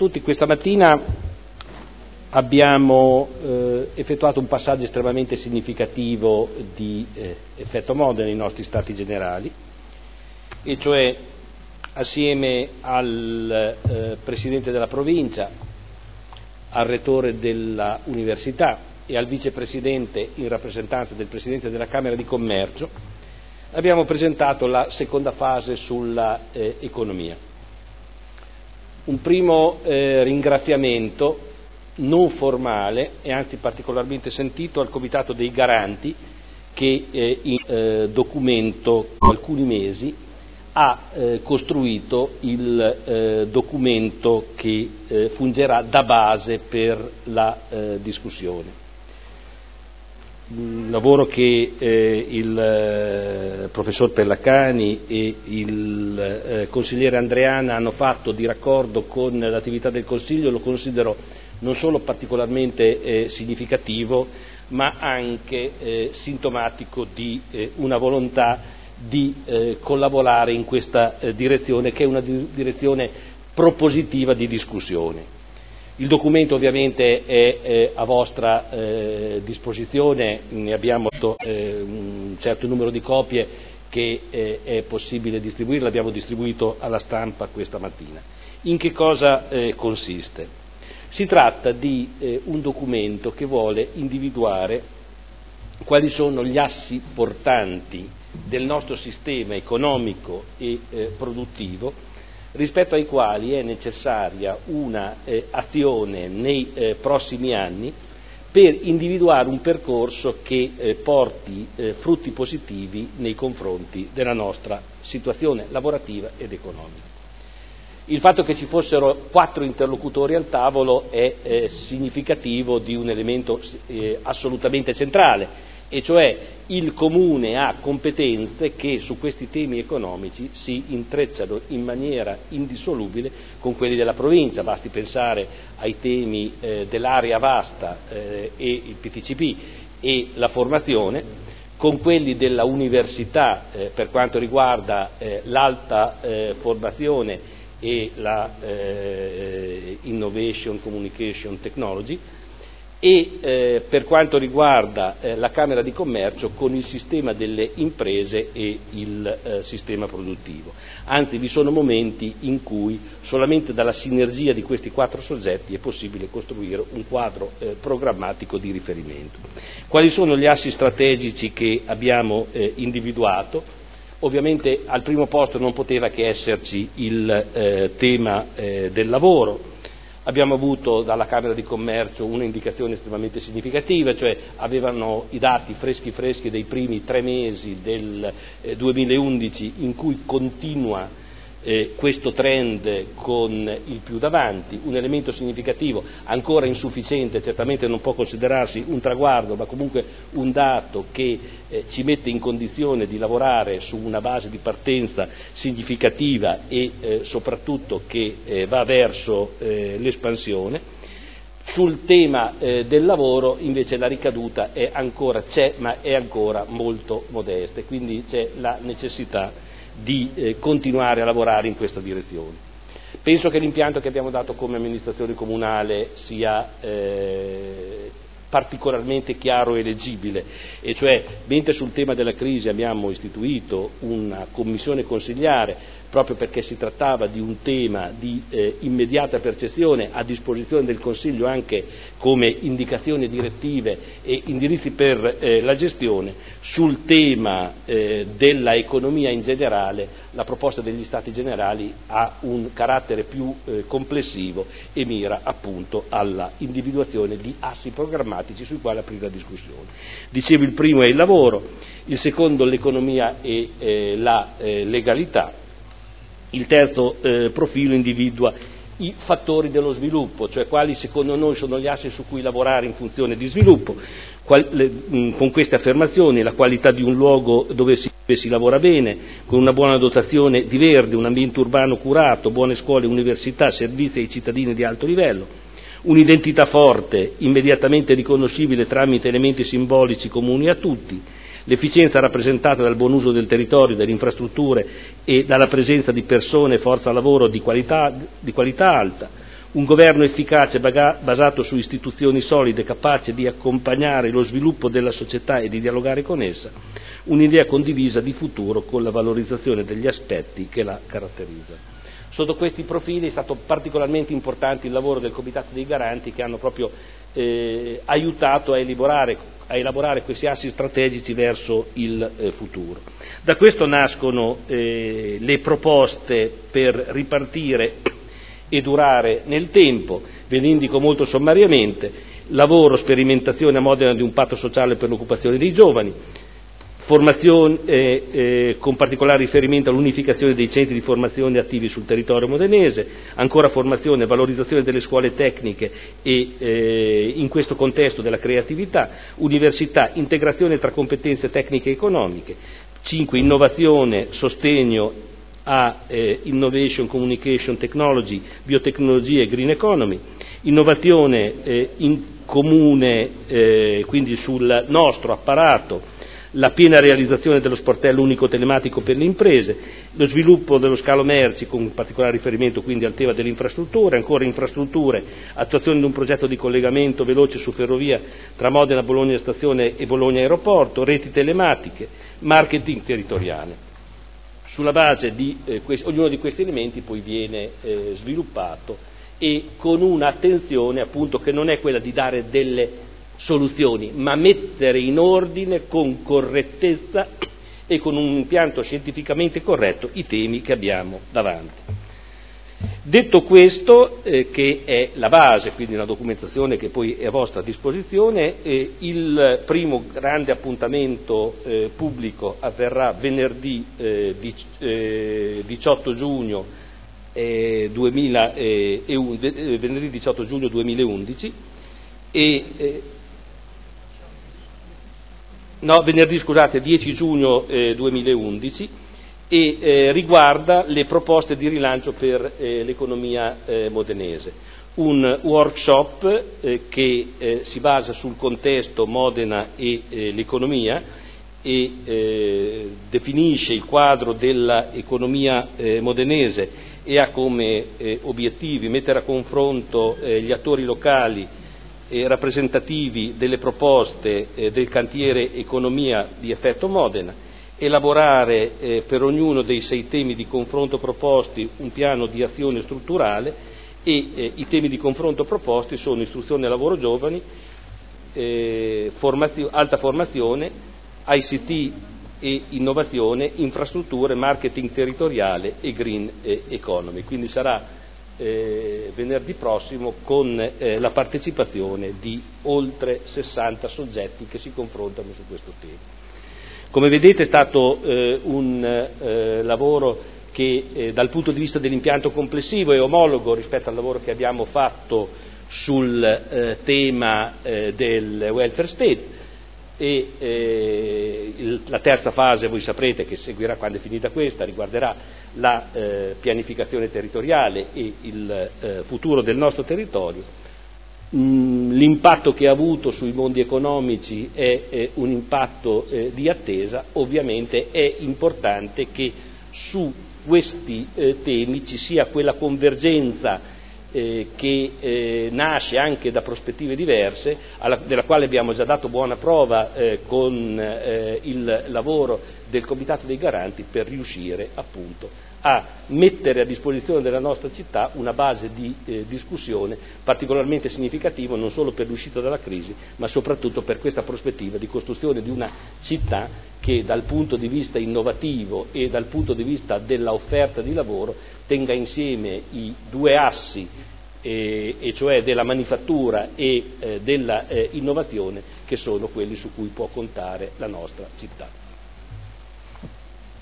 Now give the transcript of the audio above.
tutti. Questa mattina abbiamo effettuato un passaggio estremamente significativo di effetto moda nei nostri Stati Generali, e cioè assieme al Presidente della Provincia, al Rettore della Università e al Vicepresidente in rappresentanza del Presidente della Camera di Commercio, abbiamo presentato la seconda fase sulla economia. Un primo ringraziamento non formale e anzi particolarmente sentito al Comitato dei Garanti che in documento alcuni mesi ha costruito il documento che fungerà da base per la discussione. Un lavoro che il professor Pellacani e il consigliere Andreana hanno fatto di raccordo con l'attività del Consiglio lo considero non solo particolarmente significativo, ma anche sintomatico di una volontà di collaborare in questa direzione, che è una direzione propositiva di discussione. Il documento ovviamente è a vostra disposizione, ne abbiamo un certo numero di copie che è possibile distribuire, l'abbiamo distribuito alla stampa questa mattina. In che cosa consiste? Si tratta di un documento che vuole individuare quali sono gli assi portanti del nostro sistema economico e produttivo, rispetto ai quali è necessaria una azione nei prossimi anni per individuare un percorso che porti frutti positivi nei confronti della nostra situazione lavorativa ed economica. Il fatto che ci fossero 4 interlocutori al tavolo è significativo di un elemento assolutamente centrale, e cioè il Comune ha competenze che su questi temi economici si intrecciano in maniera indissolubile con quelli della provincia. Basti pensare ai temi dell'area vasta e il PTCP e la formazione, con quelli della università per quanto riguarda l'alta formazione e la Innovation Communication Technology, e per quanto riguarda la Camera di Commercio con il sistema delle imprese e il sistema produttivo. Anzi, vi sono momenti in cui solamente dalla sinergia di questi 4 soggetti è possibile costruire un quadro programmatico di riferimento. Quali sono gli assi strategici che abbiamo individuato? Ovviamente al primo posto non poteva che esserci il tema del lavoro. Abbiamo avuto dalla Camera di Commercio un'indicazione estremamente significativa, cioè avevano i dati freschi dei primi 3 mesi del 2011 in cui continua questo trend con il più davanti, un elemento significativo, ancora insufficiente, certamente non può considerarsi un traguardo, ma comunque un dato che ci mette in condizione di lavorare su una base di partenza significativa e soprattutto che va verso l'espansione. Sul tema del lavoro invece la ricaduta c'è, ma è ancora molto modesta, e quindi c'è la necessità di continuare a lavorare in questa direzione. Penso che l'impianto che abbiamo dato come amministrazione comunale sia particolarmente chiaro e leggibile, e cioè mentre sul tema della crisi abbiamo istituito una commissione consigliare proprio perché si trattava di un tema di immediata percezione, a disposizione del Consiglio anche come indicazioni direttive e indirizzi per la gestione, sul tema della economia in generale la proposta degli Stati Generali ha un carattere più complessivo e mira appunto alla individuazione di assi programmatici sui quali aprire la discussione. Dicevo, il primo è il lavoro, il secondo l'economia e la legalità. Il terzo profilo individua i fattori dello sviluppo, cioè quali secondo noi sono gli assi su cui lavorare in funzione di sviluppo. Con queste affermazioni la qualità di un luogo dove si lavora bene, con una buona dotazione di verde, un ambiente urbano curato, buone scuole, università, servizi ai cittadini di alto livello, un'identità forte, immediatamente riconoscibile tramite elementi simbolici comuni a tutti, l'efficienza rappresentata dal buon uso del territorio, delle infrastrutture e dalla presenza di persone e forza lavoro di qualità alta, Un governo efficace basato su istituzioni solide, capace di accompagnare lo sviluppo della società e di dialogare con essa. Un'idea condivisa di futuro con la valorizzazione degli aspetti che la caratterizzano. Sotto questi profili è stato particolarmente importante il lavoro del Comitato dei Garanti, che hanno proprio aiutato a elaborare questi assi strategici verso il futuro. Da questo nascono le proposte per ripartire e durare nel tempo. Ve li indico molto sommariamente: lavoro, sperimentazione a Modena di un patto sociale per l'occupazione dei giovani, formazione con particolare riferimento all'unificazione dei centri di formazione attivi sul territorio modenese, ancora formazione e valorizzazione delle scuole tecniche e in questo contesto della creatività, università, integrazione tra competenze tecniche e economiche. 5. Innovazione, sostegno a Innovation, Communication Technology, biotecnologie e Green Economy, innovazione in comune quindi sul nostro apparato, la piena realizzazione dello sportello unico telematico per le imprese, lo sviluppo dello scalo merci con particolare riferimento quindi al tema delle infrastrutture, ancora infrastrutture, attuazione di un progetto di collegamento veloce su ferrovia tra Modena, Bologna Stazione e Bologna Aeroporto, reti telematiche, marketing territoriale. Sulla base di ognuno di questi elementi poi viene sviluppato, e con un'attenzione appunto che non è quella di dare delle soluzioni, ma mettere in ordine con correttezza e con un impianto scientificamente corretto i temi che abbiamo davanti. Detto questo, che è la base, quindi una documentazione che poi è a vostra disposizione, il primo grande appuntamento pubblico avverrà venerdì 18 giugno 2011 10 giugno 2011 e riguarda le proposte di rilancio per l'economia modenese. Un workshop che si basa sul contesto Modena e l'economia e definisce il quadro dell'economia modenese e ha come obiettivi mettere a confronto gli attori locali rappresentativi delle proposte del cantiere economia di effetto Modena, elaborare per ognuno dei 6 temi di confronto proposti un piano di azione strutturale e i temi di confronto proposti sono istruzione e lavoro giovani, alta formazione, ICT e innovazione, infrastrutture, marketing territoriale e green economy. Quindi sarà venerdì prossimo con la partecipazione di oltre 60 soggetti che si confrontano su questo tema. Come vedete è stato un lavoro che dal punto di vista dell'impianto complessivo è omologo rispetto al lavoro che abbiamo fatto sul tema del welfare state, e la terza fase, voi saprete, che seguirà quando è finita questa, riguarderà la pianificazione territoriale e il futuro del nostro territorio. L'impatto che ha avuto sui mondi economici è un impatto di attesa. Ovviamente è importante che su questi temi ci sia quella convergenza che nasce anche da prospettive diverse, della quale abbiamo già dato buona prova con il lavoro del Comitato dei Garanti, per riuscire appunto a mettere a disposizione della nostra città una base di discussione particolarmente significativa, non solo per l'uscita dalla crisi, ma soprattutto per questa prospettiva di costruzione di una città che dal punto di vista innovativo e dal punto di vista della offerta di lavoro tenga insieme i 2 assi, e cioè della manifattura e della innovazione, che sono quelli su cui può contare la nostra città.